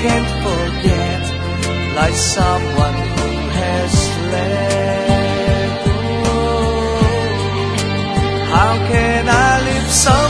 can't forget, like someone who has let go. How can I live so